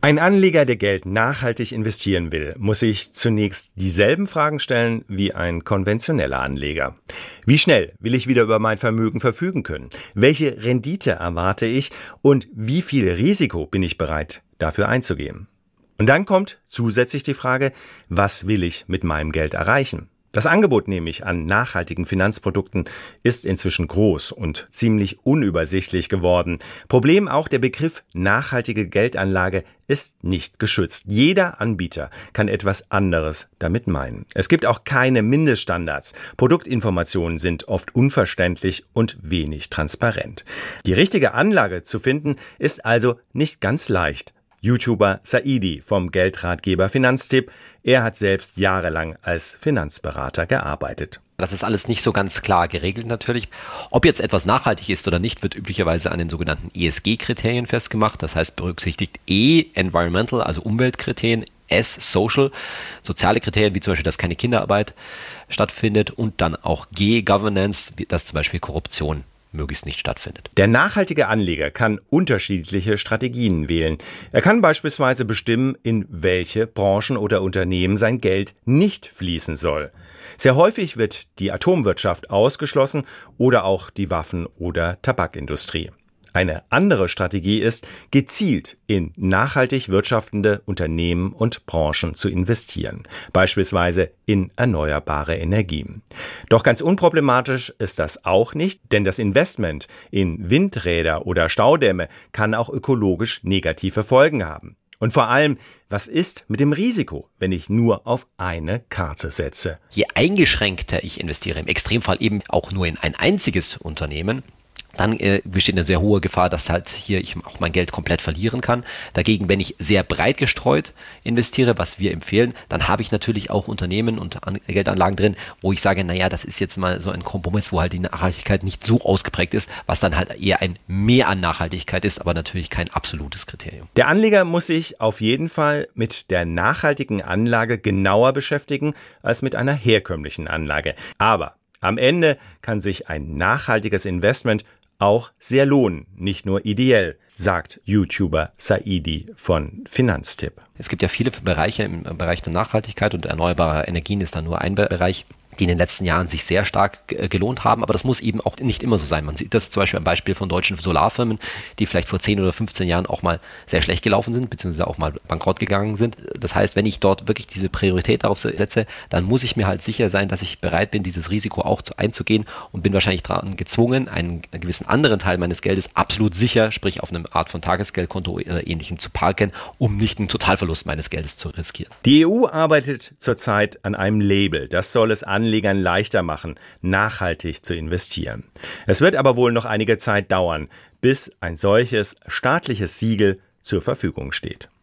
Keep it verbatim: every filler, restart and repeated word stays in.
Ein Anleger, der Geld nachhaltig investieren will, muss sich zunächst dieselben Fragen stellen wie ein konventioneller Anleger. Wie schnell will ich wieder über mein Vermögen verfügen können? Welche Rendite erwarte ich und wie viel Risiko bin ich bereit, dafür einzugehen? Und dann kommt zusätzlich die Frage, was will ich mit meinem Geld erreichen? Das Angebot nämlich an nachhaltigen Finanzprodukten ist inzwischen groß und ziemlich unübersichtlich geworden. Problem auch, der Begriff nachhaltige Geldanlage ist nicht geschützt. Jeder Anbieter kann etwas anderes damit meinen. Es gibt auch keine Mindeststandards. Produktinformationen sind oft unverständlich und wenig transparent. Die richtige Anlage zu finden ist also nicht ganz leicht. YouTuber Saidi vom Geldratgeber Finanztipp. Er hat selbst jahrelang als Finanzberater gearbeitet. Das ist alles nicht so ganz klar geregelt natürlich. Ob jetzt etwas nachhaltig ist oder nicht, wird üblicherweise an den sogenannten E S G-Kriterien festgemacht. Das heißt, berücksichtigt E, Environmental, also Umweltkriterien, S, Social, soziale Kriterien, wie zum Beispiel, dass keine Kinderarbeit stattfindet und dann auch G, Governance, dass zum Beispiel Korruption möglichst nicht stattfindet. Der nachhaltige Anleger kann unterschiedliche Strategien wählen. Er kann beispielsweise bestimmen, in welche Branchen oder Unternehmen sein Geld nicht fließen soll. Sehr häufig wird die Atomwirtschaft ausgeschlossen oder auch die Waffen- oder Tabakindustrie. Eine andere Strategie ist, gezielt in nachhaltig wirtschaftende Unternehmen und Branchen zu investieren, beispielsweise in erneuerbare Energien. Doch ganz unproblematisch ist das auch nicht, denn das Investment in Windräder oder Staudämme kann auch ökologisch negative Folgen haben. Und vor allem, was ist mit dem Risiko, wenn ich nur auf eine Karte setze? Je eingeschränkter ich investiere, im Extremfall eben auch nur in ein einziges Unternehmen, dann äh, besteht eine sehr hohe Gefahr, dass halt hier ich auch mein Geld komplett verlieren kann. Dagegen, wenn ich sehr breit gestreut investiere, was wir empfehlen, dann habe ich natürlich auch Unternehmen und An- Geldanlagen drin, wo ich sage, naja, das ist jetzt mal so ein Kompromiss, wo halt die Nachhaltigkeit nicht so ausgeprägt ist, was dann halt eher ein Mehr an Nachhaltigkeit ist, aber natürlich kein absolutes Kriterium. Der Anleger muss sich auf jeden Fall mit der nachhaltigen Anlage genauer beschäftigen als mit einer herkömmlichen Anlage. Aber am Ende kann sich ein nachhaltiges Investment auch sehr lohnen, nicht nur ideell, sagt YouTuber Saidi von Finanztipp. Es gibt ja viele Bereiche im Bereich der Nachhaltigkeit und erneuerbarer Energien ist da nur ein Bereich, die in den letzten Jahren sich sehr stark gelohnt haben, aber das muss eben auch nicht immer so sein. Man sieht das zum Beispiel am Beispiel von deutschen Solarfirmen, die vielleicht vor zehn oder fünfzehn Jahren auch mal sehr schlecht gelaufen sind, beziehungsweise auch mal bankrott gegangen sind. Das heißt, wenn ich dort wirklich diese Priorität darauf setze, dann muss ich mir halt sicher sein, dass ich bereit bin, dieses Risiko auch einzugehen und bin wahrscheinlich daran gezwungen, einen gewissen anderen Teil meines Geldes absolut sicher, sprich auf einer Art von Tagesgeldkonto oder ähnlichem zu parken, um nicht einen Totalverlust meines Geldes zu riskieren. Die E U arbeitet zurzeit an einem Label, das soll es an Anlegern leichter machen, nachhaltig zu investieren. Es wird aber wohl noch einige Zeit dauern, bis ein solches staatliches Siegel zur Verfügung steht.